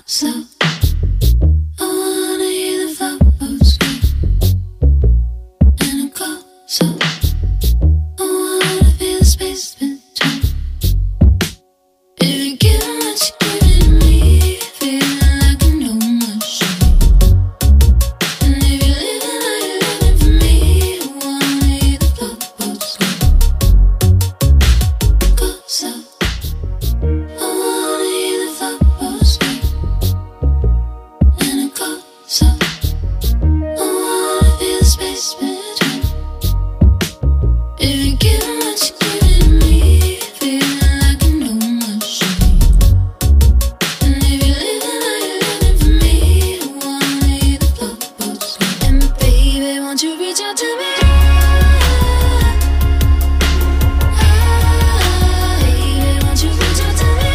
slow. I wanna hear the flowers go, and I go slow. I wanna feel the space between. If you're giving what you're giving me, feeling like I know my shit. And if you're living how you're living for me, I wanna hear the flowers go, go slow. I wanna hear the flowers go, and I go slow. I wanna feel the space between. If you're giving what you're giving me, feeling like I know my shit. And if you're living how you're living for me, I wanna hear the flowers go. And baby, won't you reach out to me? Baby, won't you reach out to me?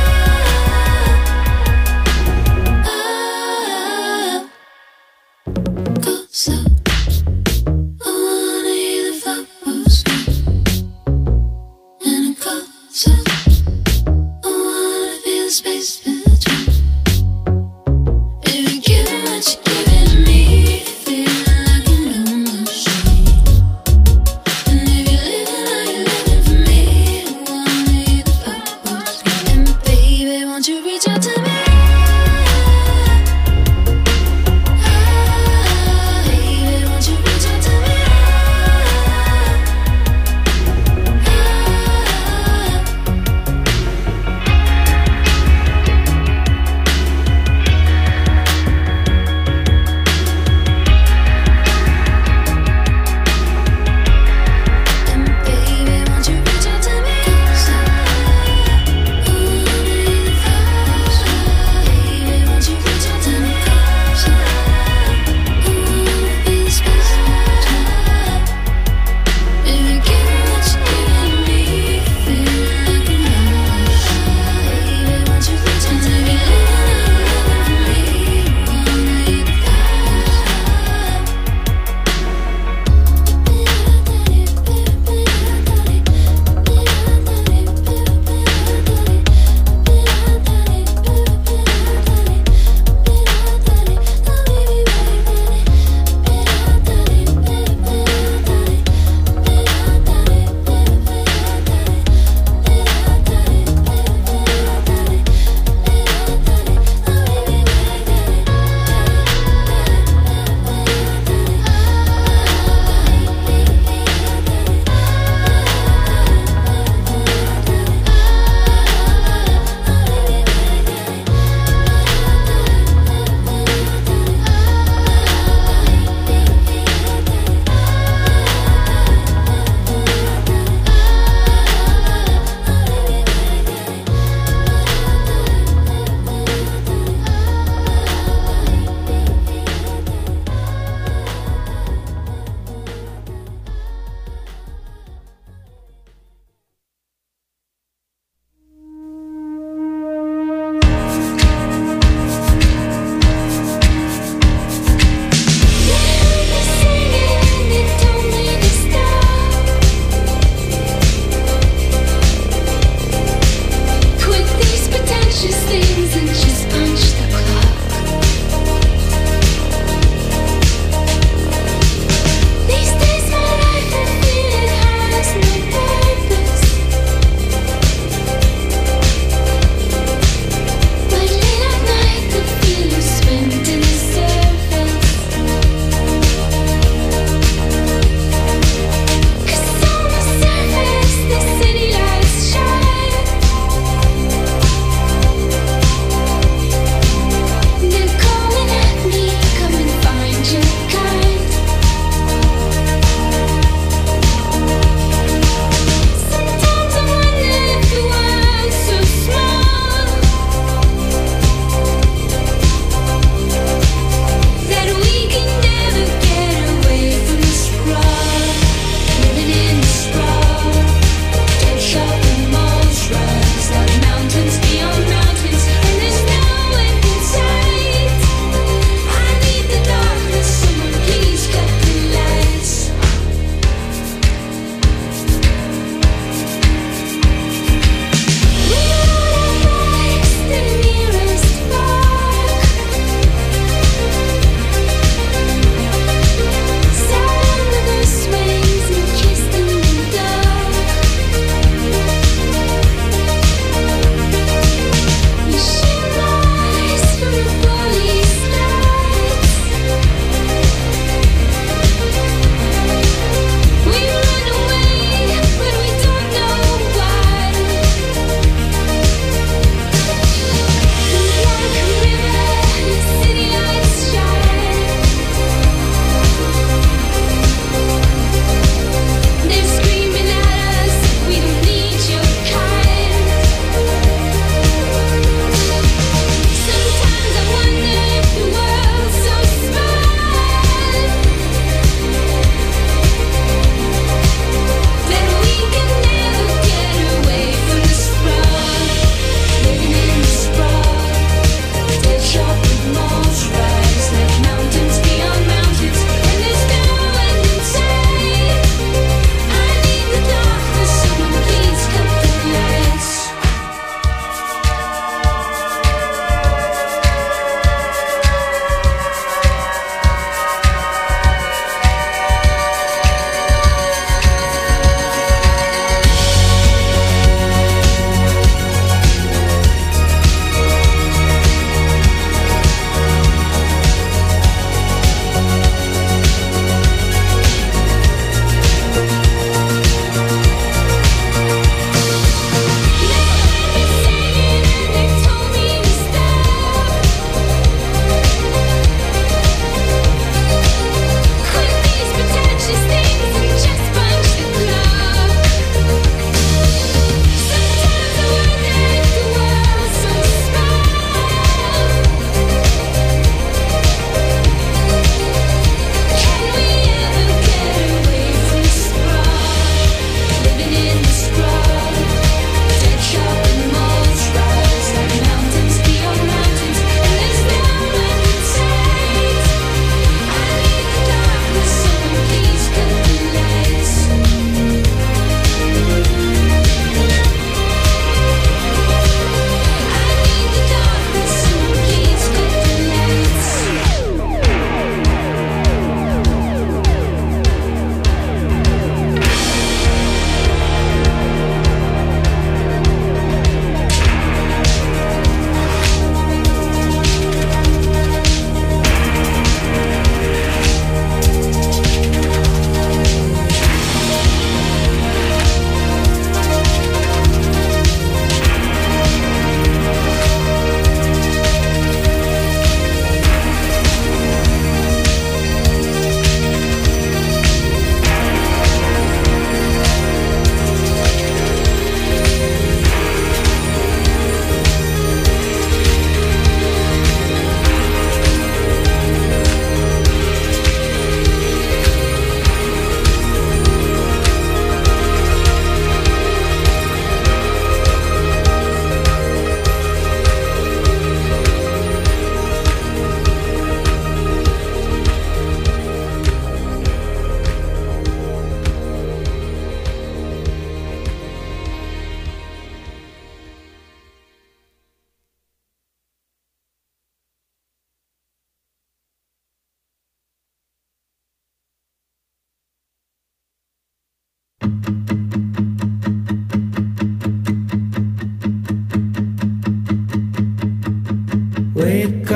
Go slow. I wanna hear the flowers go, and I go slow. I wanna feel the space between. If you're giving what you're giving me, feeling like I know my shit. And if you're living how you're living for me, I wanna hear the flowers go. And baby, won't you reach out to me? Baby, won't you reach out to me?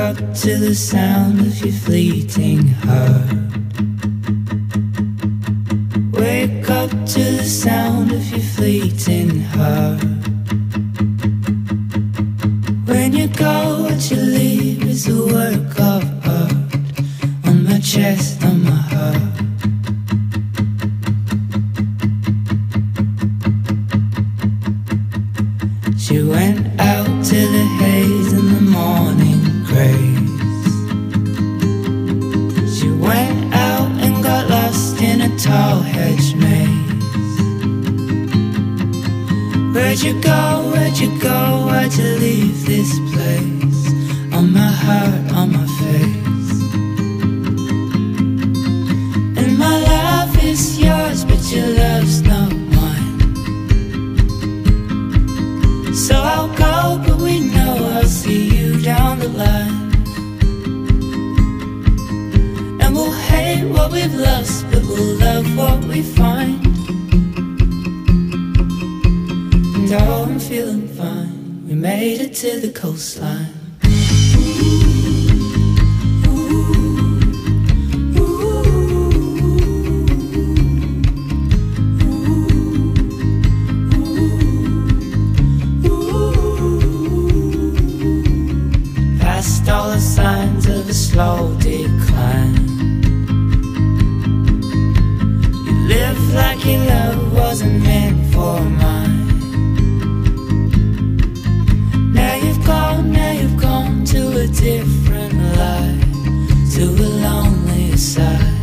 up to the sound of your fleeting heart. Wake up to the sound of your fleeting heart. When you go, what you leave is a work of art. On my chest, on my heart. She went out to the haze in the morning grace. She went out and got lost in a tall hedge maze. Where'd you go, where'd you go, why'd you leave this place? On my heart, on my face. And my love is yours, but your love's not mine. So I'll go, but we know I'll see you down the line. And we'll hate what we've lost, but we'll love what we find. And oh, I'm feeling fine. We made it to the coastline. Past all the signs of a slow decline. You live like your love wasn't meant for mine. Now you've gone to a different life, to a lonely side.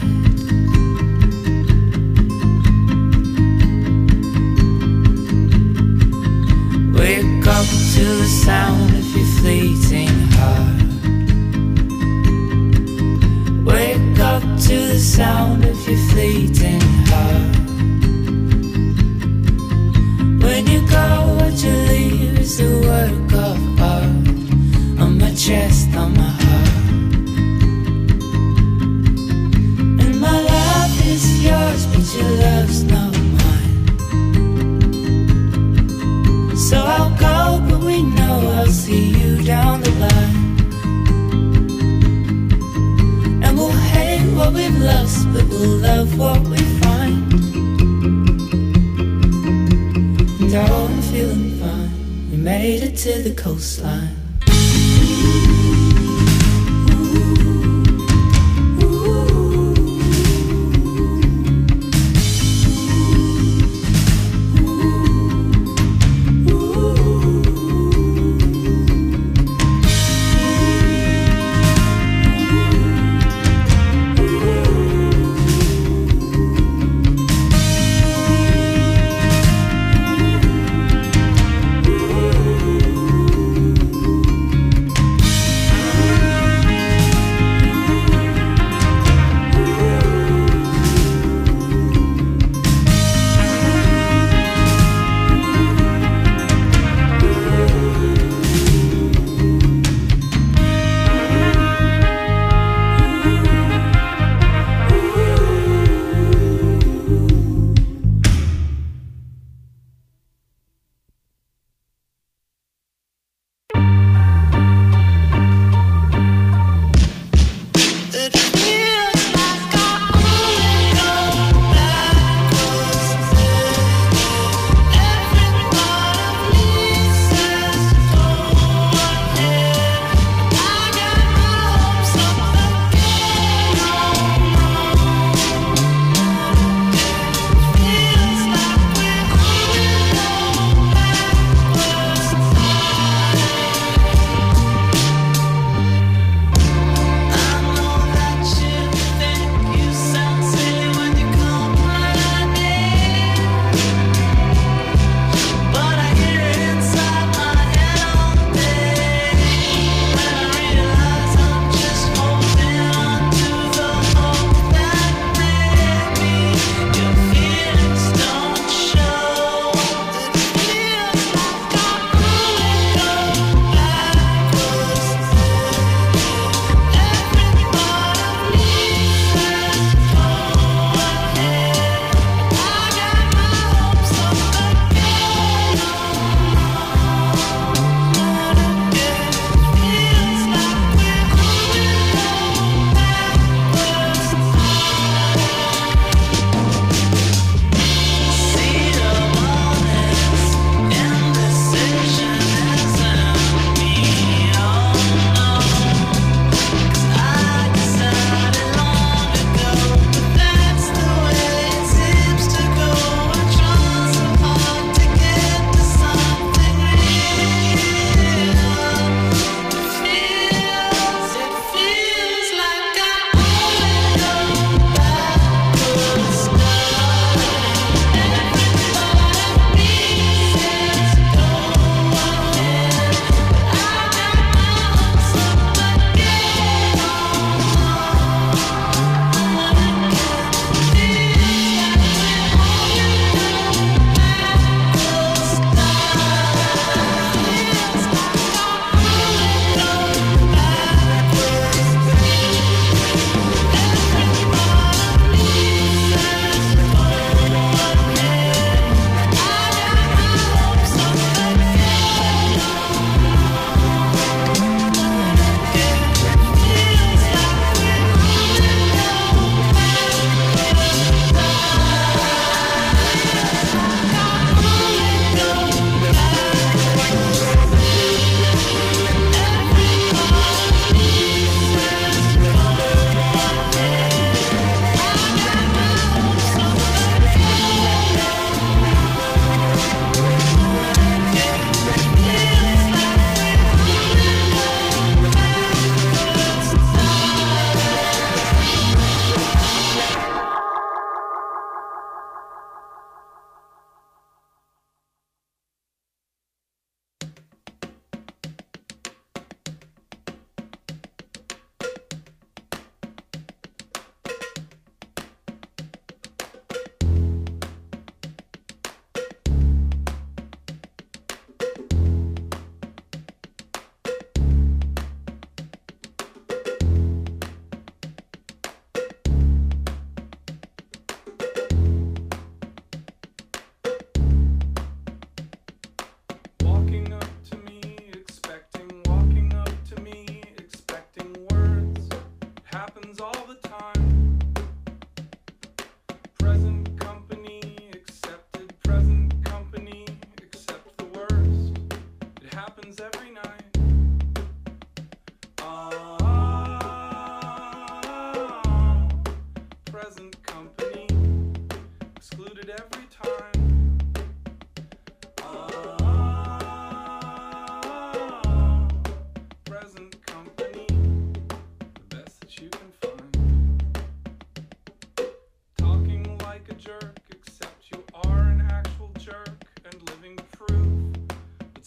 Wake up to the sound of your fleeting heart. Wake up to the sound of your fleeting heart. When you go, what you leave is a work of art. On my chest, on my heart. And my love is yours, but your love's not mine. So I'll go, but we know I'll see you down the line. And we'll hate what we've lost, but we'll love what we find. And oh, I'm feeling fine. We made it to the coastline.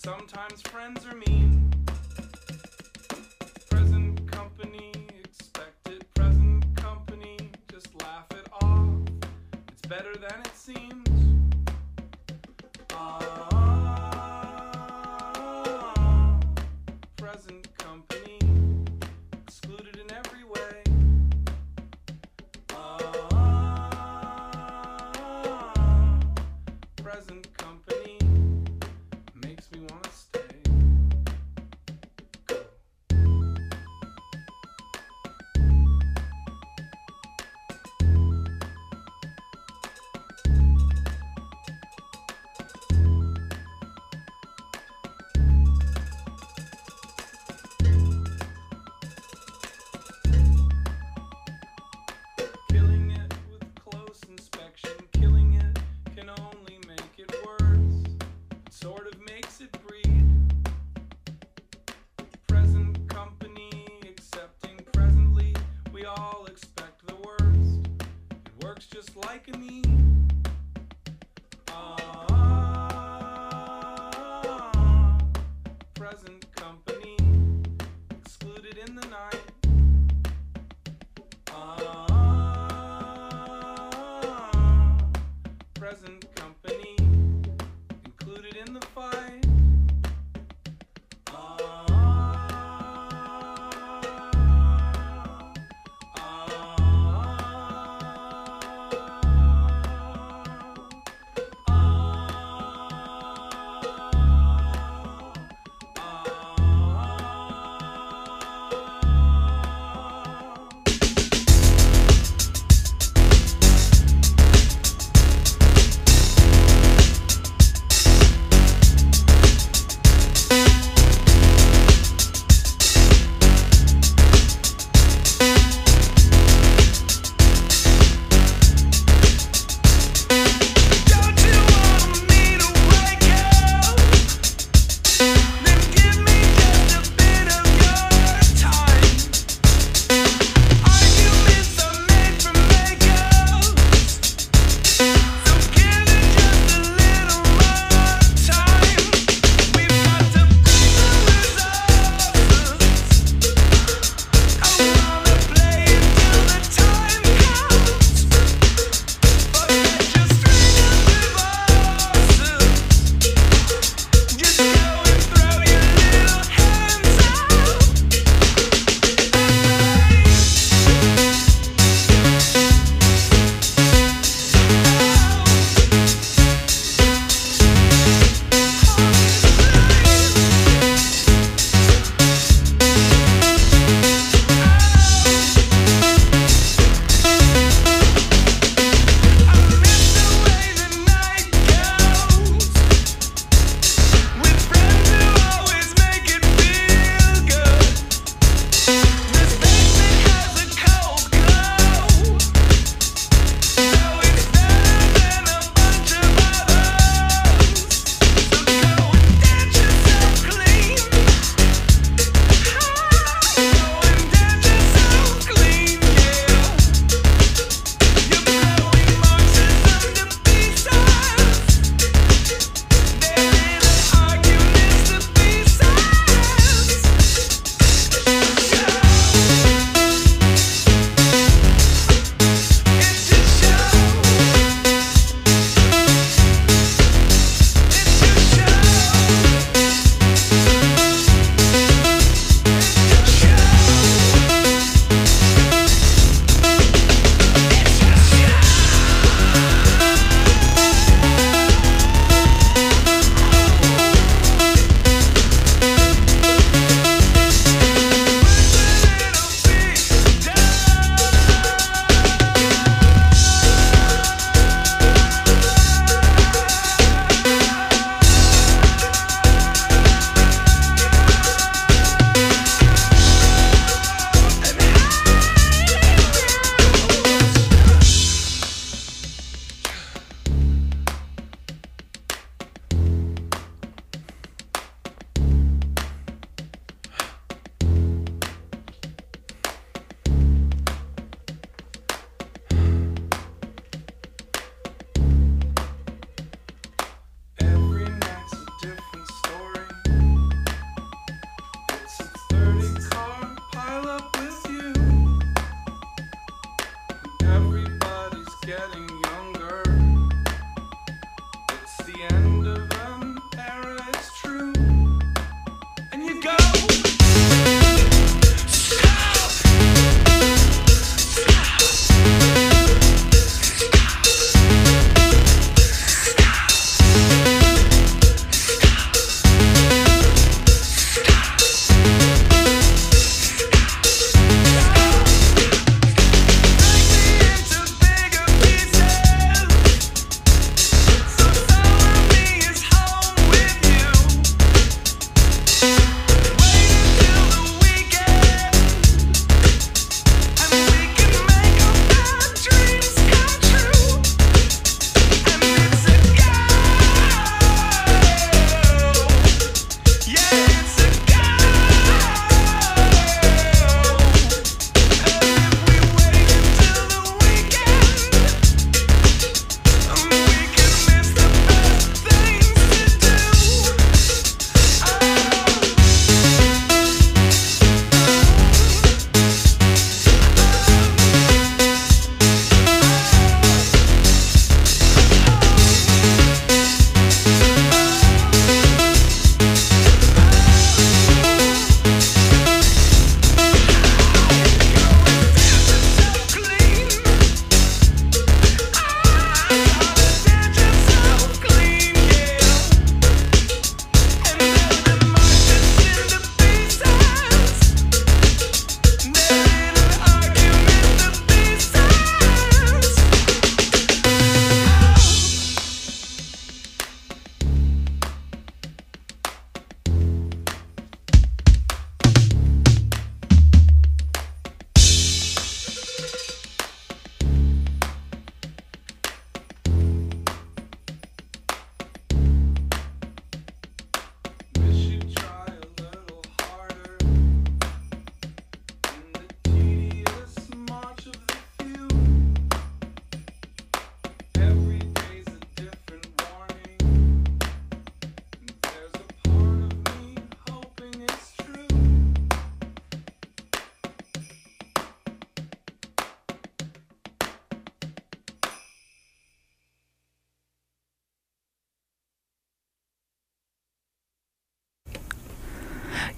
Sometimes friends are mean. Present company, expect it. Present company, just laugh it off. It's better than it seems. Present company, excluded in every way. Present company makes me wanna stay. Go.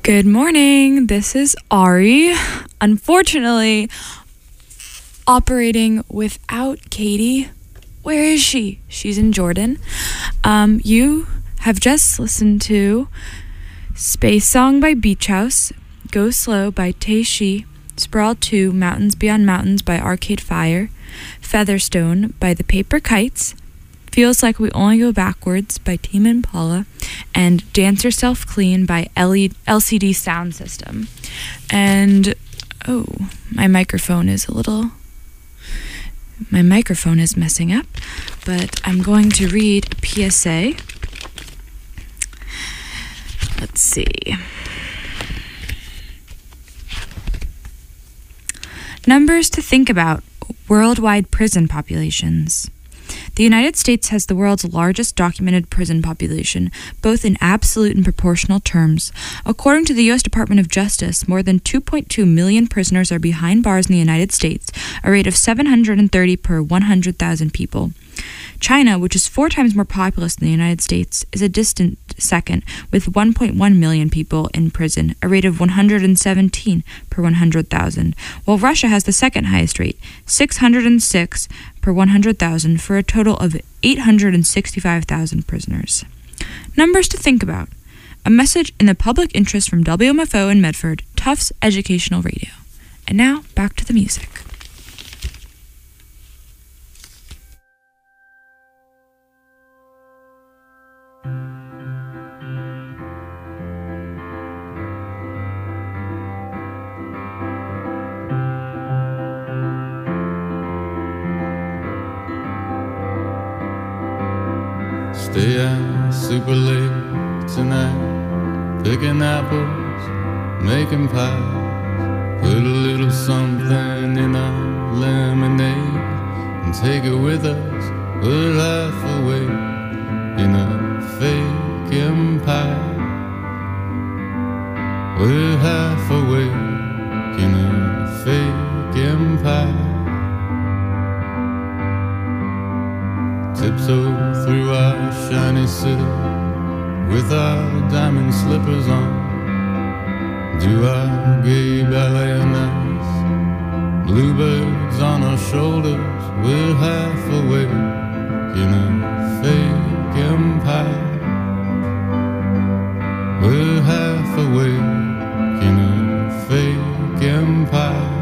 Good morning. This is Ari. Unfortunately, operating without Katie. Where is she? She's in Jordan. You have just listened to Space Song by Beach House, Go Slow by Tae-Shi, Sprawl 2, Mountains Beyond Mountains by Arcade Fire, Featherstone by The Paper Kites, Feels Like We Only Go Backwards by Tame Impala, and Dance Yourself Clean by LCD Sound System. And, my microphone is messing up, but I'm going to read a PSA. Let's see. Numbers to think about. Worldwide prison populations. The United States has the world's largest documented prison population, both in absolute and proportional terms. According to the U.S. Department of Justice, more than 2.2 million prisoners are behind bars in the United States, a rate of 730 per 100,000 people. China, which is 4 times more populous than the United States, is a distant second, with 1.1 million people in prison, a rate of 117 per 100,000, while Russia has the second highest rate, 606 per 100,000, for a total of 865,000 prisoners. Numbers to think about. A message in the public interest from WMFO in Medford, Tufts Educational Radio. And now, back to the music. Stay out super late tonight, picking apples, making pies. Put a little something in our lemonade and take it with us. We're half awake in a fake empire. We're half awake in a fake empire. Tiptoe through our shiny city with our diamond slippers on. Do our gay ballet nights, bluebirds on our shoulders. We're half awake in a fake empire. We're half awake in a fake empire.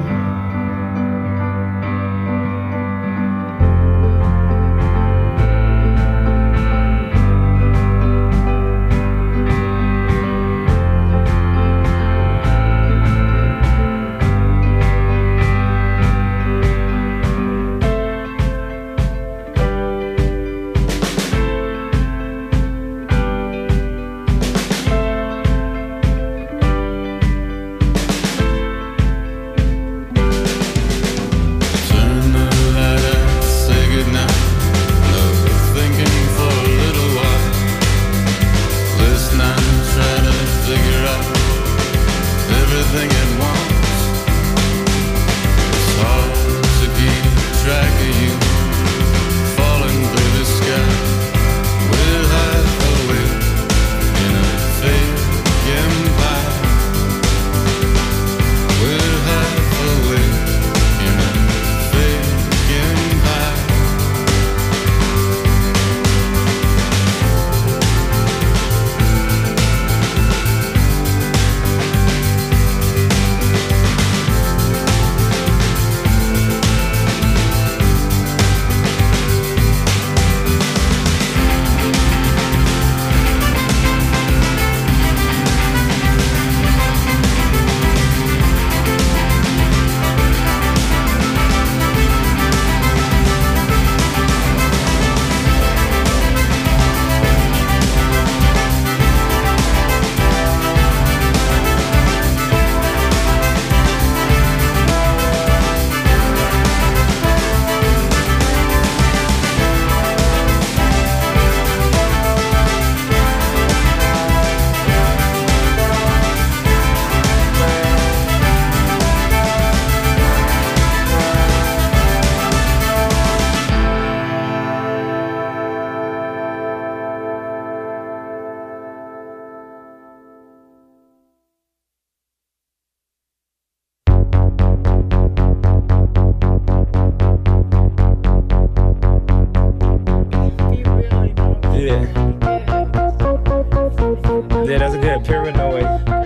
Yeah, that's good. Paranoid.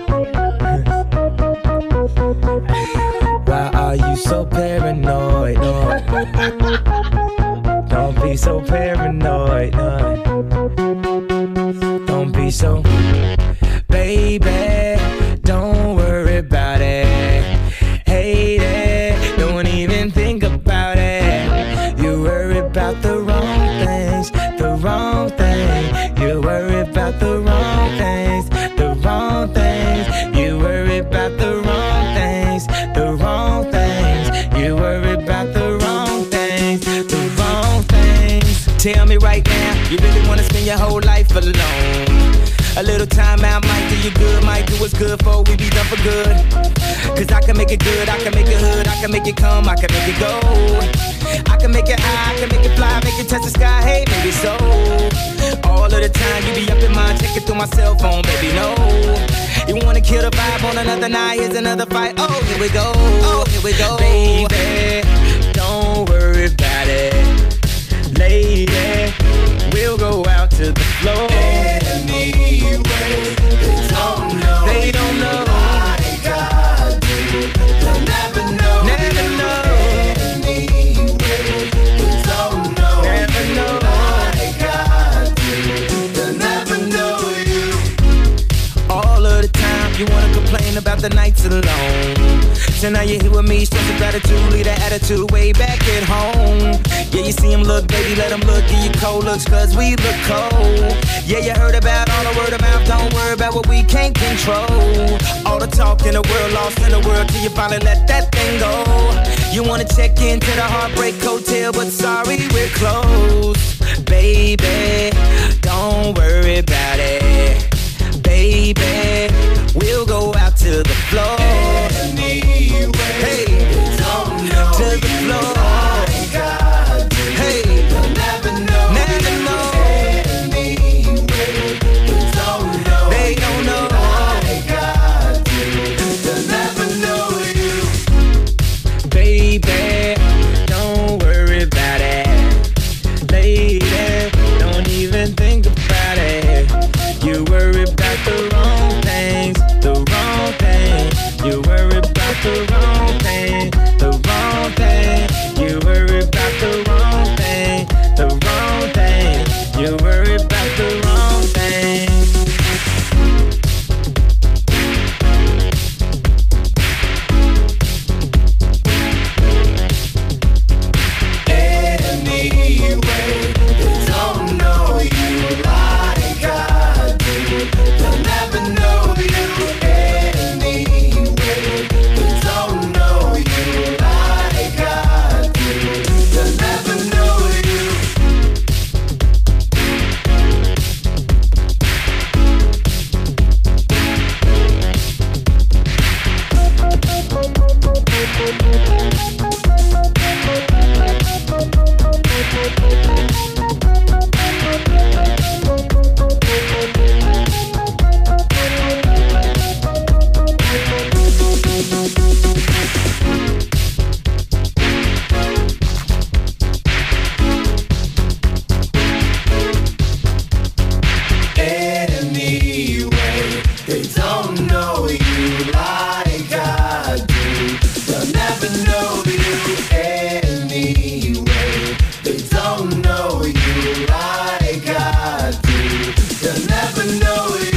Why are you so paranoid? No. Don't be so paranoid. No. Don't be so. Baby, don't worry about it. Hate it. Don't even think about it. You worry about the wrong things. The wrong thing. You worry about the wrong things. The wrong things. You worry about the wrong things. The wrong things. You worry about the wrong things. The wrong things. Tell me right now, you really wanna spend your whole life alone? A little time out might do you good, might do what's good for we be done for good. Cause I can make it good, I can make it hood, I can make it come, I can make it go. I can make it high, I can make it fly, make it touch the sky, hey, maybe so. All of the time you be up in mind, checking through my cell phone, baby, no. You wanna kill the vibe on another night, here's another fight, oh, here we go, oh, here we go. Baby, don't worry about it. Lady, we'll go out to the floor. Anyway, they don't know. They don't know. Like I do. They'll never know. Never know. Anyway, they don't know. Never know. Like I do. They'll never know you. All of the time, you wanna complain about the nights alone. So now you're here with me, show some gratitude, leave that attitude way back at home. Yeah, you see him look, baby, let him look, give you cold looks, cause we look cold. Yeah, you heard about all the word of mouth, don't worry about what we can't control. All the talk in the world, lost in the world, till you finally let that thing go. You wanna check into the Heartbreak Hotel, but sorry, we're closed. Baby, don't worry about it. Baby, we'll go out to the floor. Anyway, hey, don't know to the floor. Like I do. Hey, they'll never know. Never know. Anyway, they don't know. They don't know. Like I do. They'll never know you. Baby, don't worry about it. Lady, don't even think about it. You worry about the wrong things, the wrong thing. You worry about the wrong thing, the wrong thing. You worry about the wrong thing, the wrong thing. You worry about the wrong thing. Anyway, they don't know you like I do. They'll never know you. Anyway, they don't know you like I do. They'll never know you. Anyway, they don't know you like I do. They'll never know you. Anyway, they don't know you like I do. They'll never know you.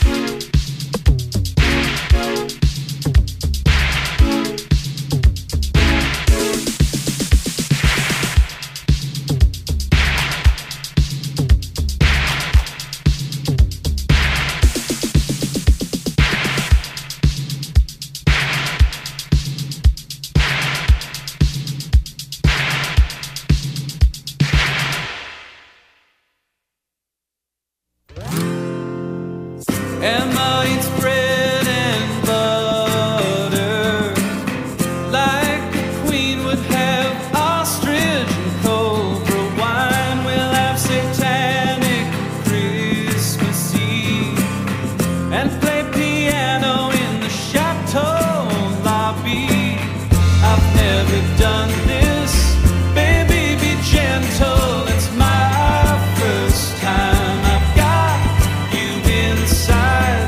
Emma eats bread and butter like a queen would have ostrich and cobra wine. We'll have satanic Christmas Eve and play piano in the chateau lobby. I've never done this, baby, be gentle. It's my first time. I've got you inside.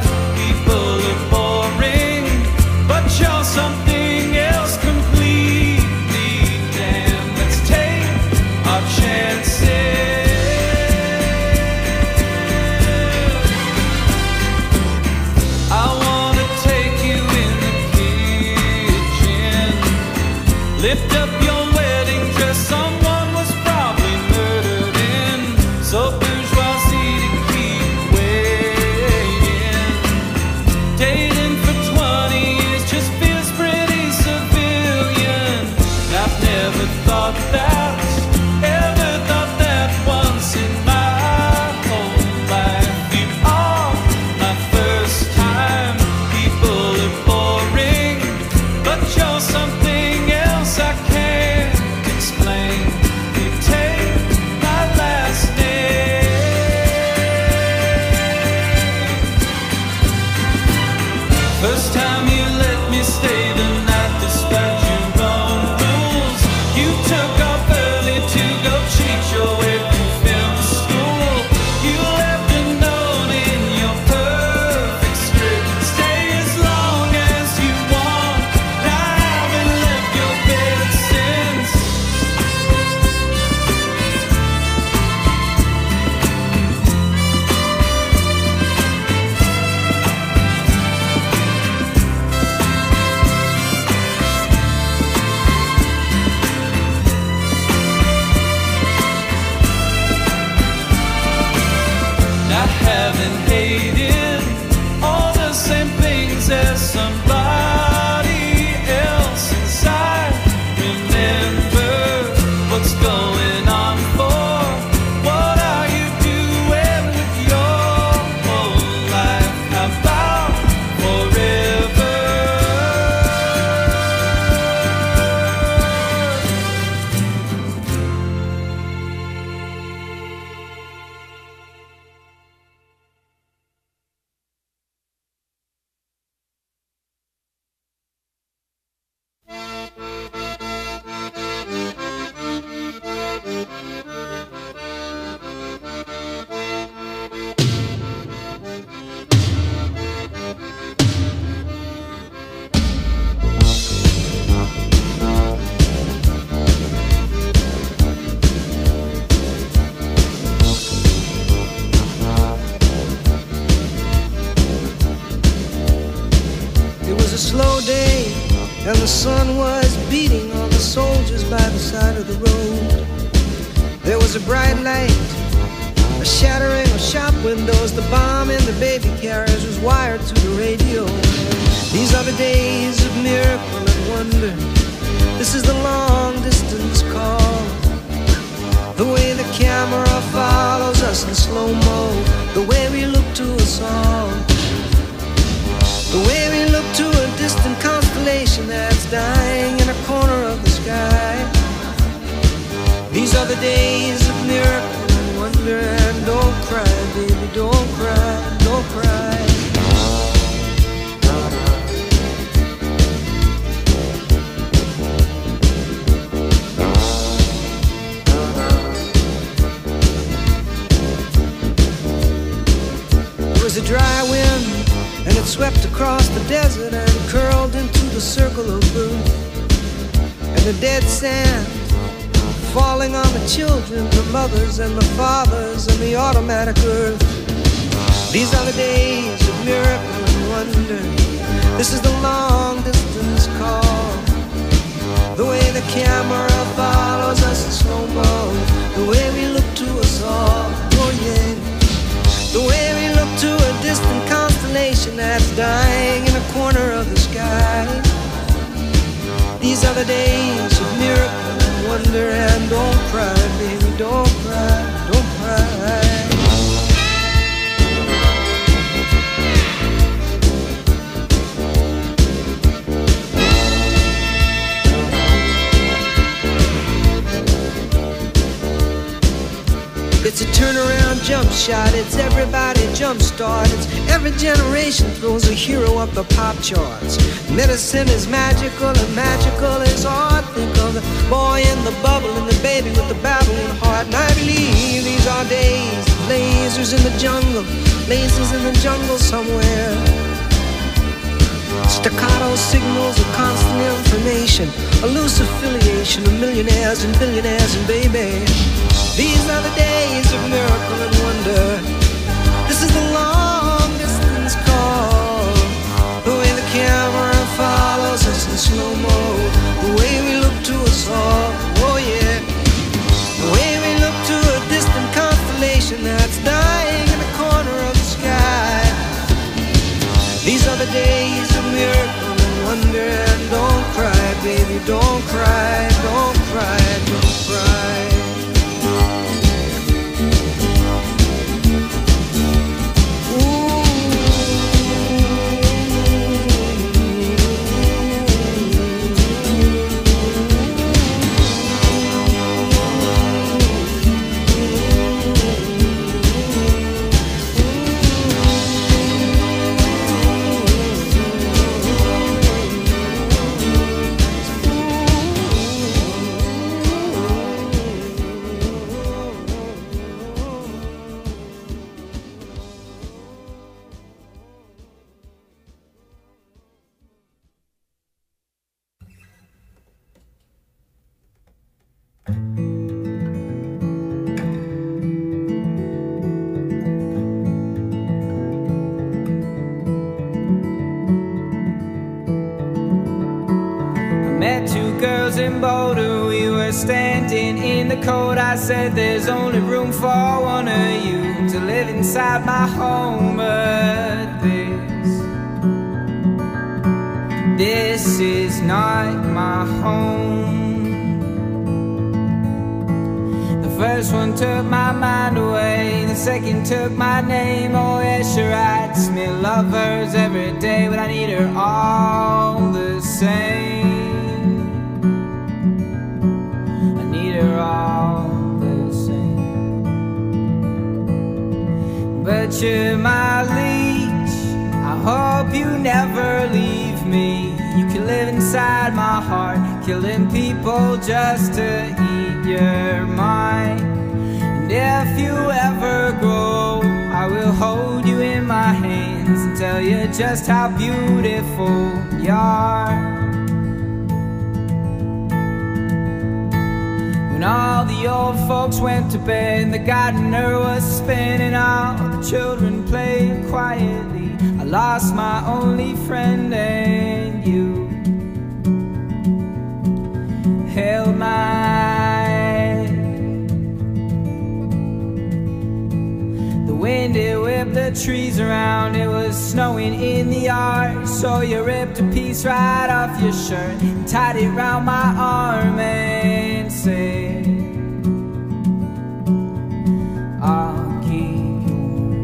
Lift up your wedding dress, someone was probably murdered in. So bourgeoisie to keep waiting. Dating for 20 years just feels pretty civilian. I've never thought that, ever thought that once in my whole life. You are my first time. People are boring, but you're something else I can't explain. You take my last name. First time you let me stay the night despite your own rules. You took off early to go cheat your way through film school. You left a note in your perfect script. Stay as long as you want. I haven't left your bed since. I haven't hated all the same things as somebody else inside. Remember what's going on for. What are you doing with your whole life? How about forever? It was a slow day, and the sun was beating on the soldiers by the side of the road. There was a bright light, a shattering of shop windows. The bomb in the baby carriage was wired to the radio. These are the days of miracle and wonder. This is the long distance call. The way the camera follows us in slow-mo, the way we look to a song, the way we look to a distant constellation that's dying in a corner of the sky. These are the days of miracle and wonder. And don't cry, baby, don't cry, don't cry. It was a dry wind, and it swept across the desert and curled into the circle of blue. And the dead sand falling on the children, the mothers and the fathers and the automatic earth. These are the days of miracle and wonder. This is the long distance call. The way the camera follows us in slow-mo, the way we look to us all, oh yeah. The way we look to a distant constellation that's dying in a corner of the sky. These are the days of miracle and wonder. And don't cry, baby, don't cry, don't cry. It's a turnaround jump shot, it's everybody jump start. It's every generation throws a hero up the pop charts. Medicine is magical and magical is art. Think of the boy in the bubble and the baby with the babbling heart. And I believe these are days of lasers in the jungle, lasers in the jungle somewhere. Staccato signals of constant information, a loose affiliation of millionaires and billionaires and baby. These are the days of miracle and wonder. This is the long distance call. The way the camera follows us in slow-mo, the way we look to Every day's a miracle and wonder. And don't cry, baby, don't cry, don't cry, don't cry. Met two girls in Boulder, we were standing in the cold. I said there's only room for one of you to live inside my home. But this is not my home. The first one took my mind away, the second took my name. Oh yeah, she writes me lovers every day, but I need her all the same. All the same. But you're my leech, I hope you never leave me. You can live inside my heart, killing people just to eat your mind. And if you ever grow, I will hold you in my hands and tell you just how beautiful you are. When all the old folks went to bed, the gardener was spinning, all the children played quietly. I lost my only friend, and you held my hand. The wind, it whipped the trees around, it was snowing in the yard. So you ripped a piece right off your shirt and tied it round my arm and said, I'll keep you warm.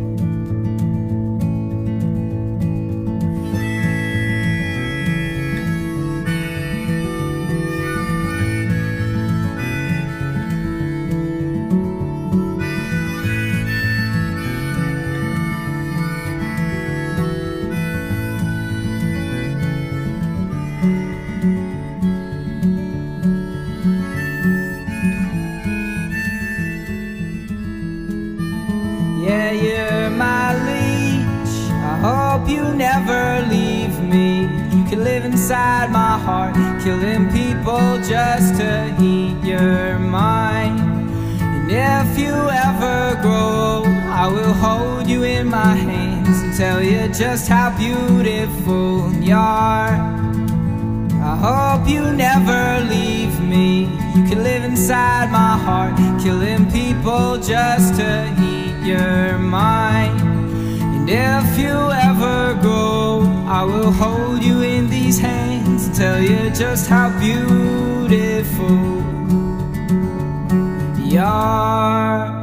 Yeah, you're my leech, I hope you never leave me. You can live inside my heart, killing people just to eat your mind. And if you ever grow, I will hold you in my hands and tell you just how beautiful you are. I hope you never leave me. You can live inside my heart, killing people just to eat your mind. And if you ever grow, I will hold you in these hands and tell you just how beautiful you are.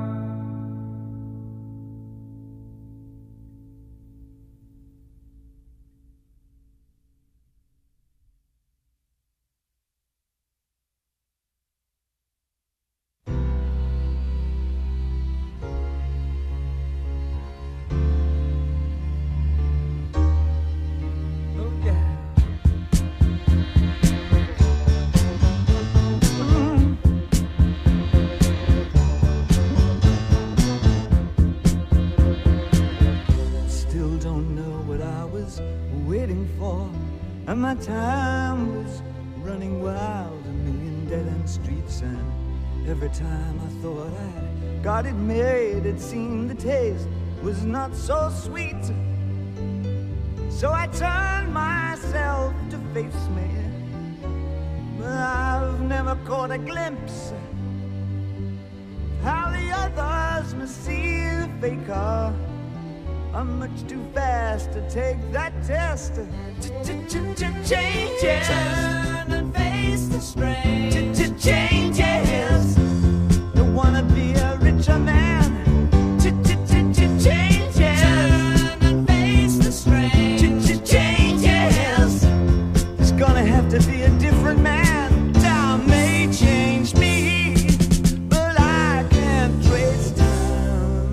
And my time was running wild, a million dead-end streets. And every time I thought I'd got it made, it seemed the taste was not so sweet. So I turned myself to face me, but I've never caught a glimpse of how the others must see the faker. I'm much too fast to take that test. Changes. Turn and face the strain. Changes. Don't wanna be a richer man. Changes. Turn and face the strain. Changes. It's gonna have to be a different man. Time may change me, but I can't trace time.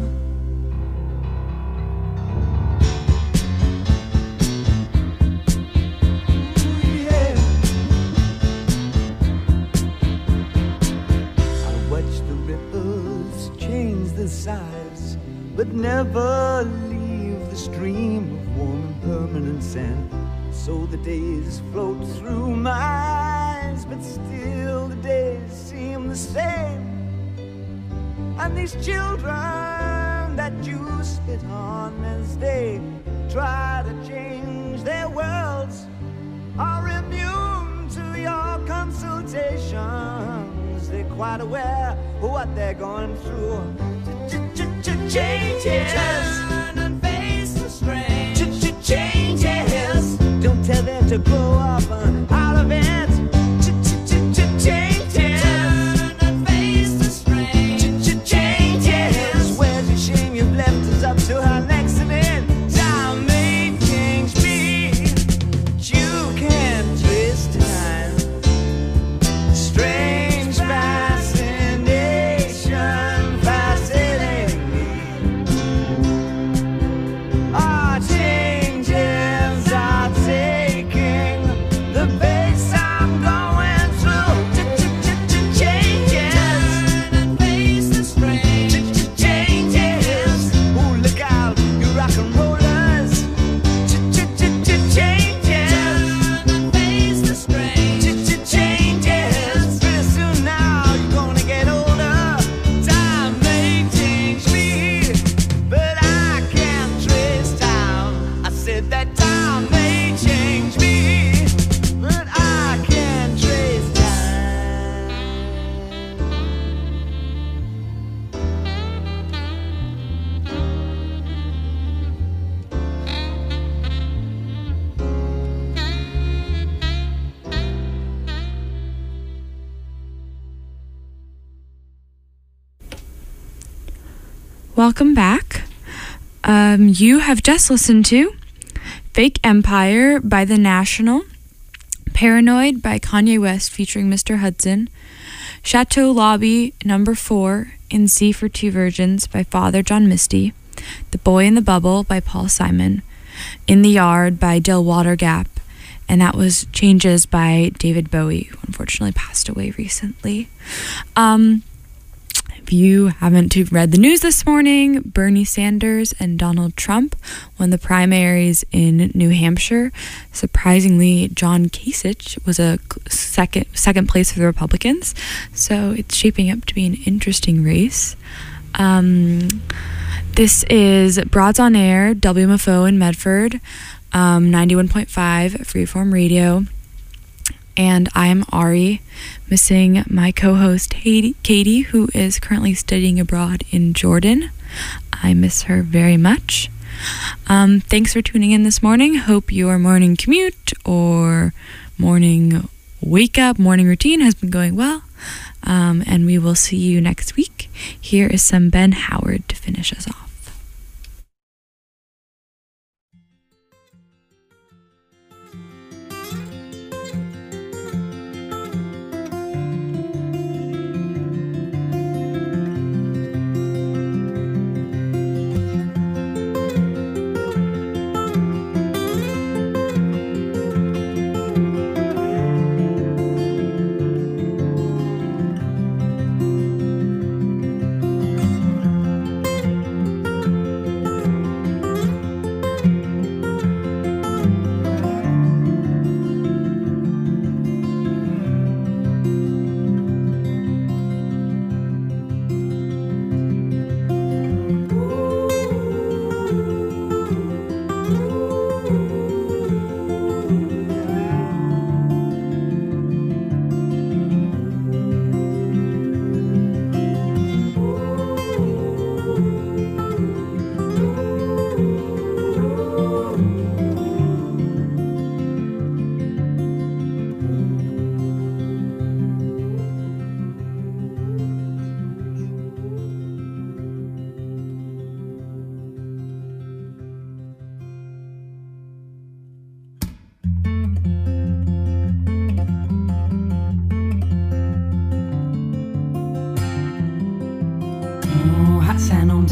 Ooh, yeah. I watch the ripples change the size, but never leave the stream of warm and permanent sand. So the days float through my eyes, but still the days seem the same. And these children that you spit on as they try to change their worlds are immune to your consultations. They're quite aware of what they're going through. Changes. Turn and face the strain. Changes. Don't tell them to grow up out of it. Changes. Turn and face the strain. Changes. Where's your shame you've left us up to her accident? Time may change me, but you can't twist time. Strange fascination fascinating me. Our changes are taking the pace I'm going through. Changes. Turn and face the strain. Changes. Ooh, look out, you rock and rollers. Changes. Turn and face the strain. Changes. Pretty soon now you're gonna get older. Time may change me, but I can't trace time. I said that time may change me, but I can't trace time. Welcome back. You have just listened to Fake Empire by The National, Paranoid by Kanye West featuring Mr. Hudson, Chateau Lobby No. 4 in C for Two Virgins by Father John Misty, The Boy in the Bubble by Paul Simon, In the Yard by Dilwater Gap, and that was Changes by David Bowie, who unfortunately passed away recently. If you haven't read the news this morning, Bernie Sanders and Donald Trump won the primaries in New Hampshire. Surprisingly, John Kasich was a second place for the Republicans, so it's shaping up to be an interesting race. This is Broads on Air, WMFO in Medford, 91.5 Freeform Radio. And I am Ari, missing my co-host Katie, who is currently studying abroad in Jordan. I miss her very much. Thanks for tuning in this morning. Hope your morning commute or morning wake up, morning routine has been going well. And we will see you next week. Here is some Ben Howard to finish us off.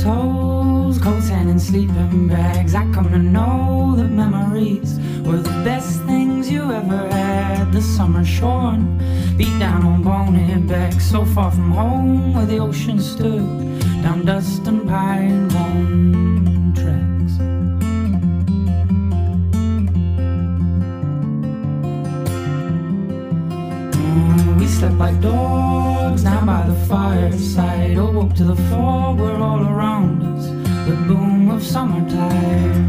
toes, coats and sleeping bags. I come to know that memories were the best things you ever had. The summer shorn, beat down on bonehead back, so far from home where the ocean stood, down dust and pine bone tracks. We slept like dogs down by the fireside, awoke to the fog were all around us, the boom of summertime.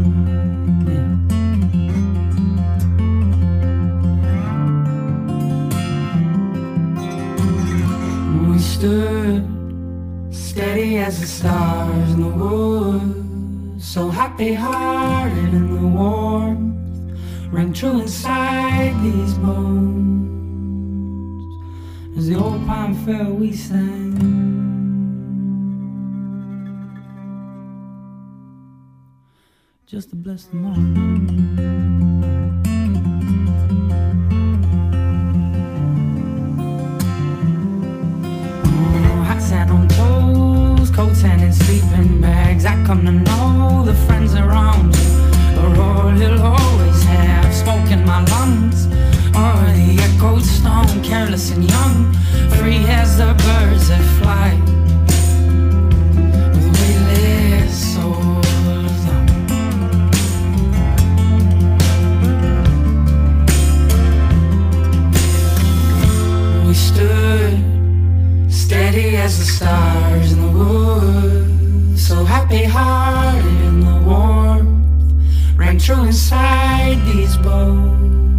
We stood steady as the stars in the woods, so happy-hearted in the warmth rang true inside these bones. As the old pine fell, we sang. Just to bless the morning. Oh, hot sand on toes, coats and in sleeping bags. I come to know the friends around you are all you'll always have. Smoke in my lungs, or the echoed stone, careless and young, free as the birds that fly, with weightless souls. We stood steady as the stars in the woods, so happy-hearted in the warmth rang true inside these bones.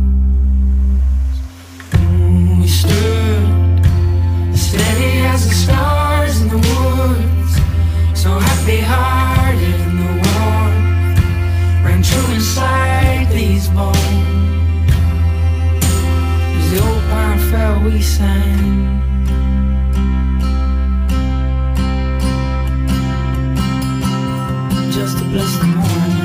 We stood steady as the stars in the woods, so happy-hearted in the warmth rang true inside these bones. As the old pine fell, we sang. Just to bless the morning.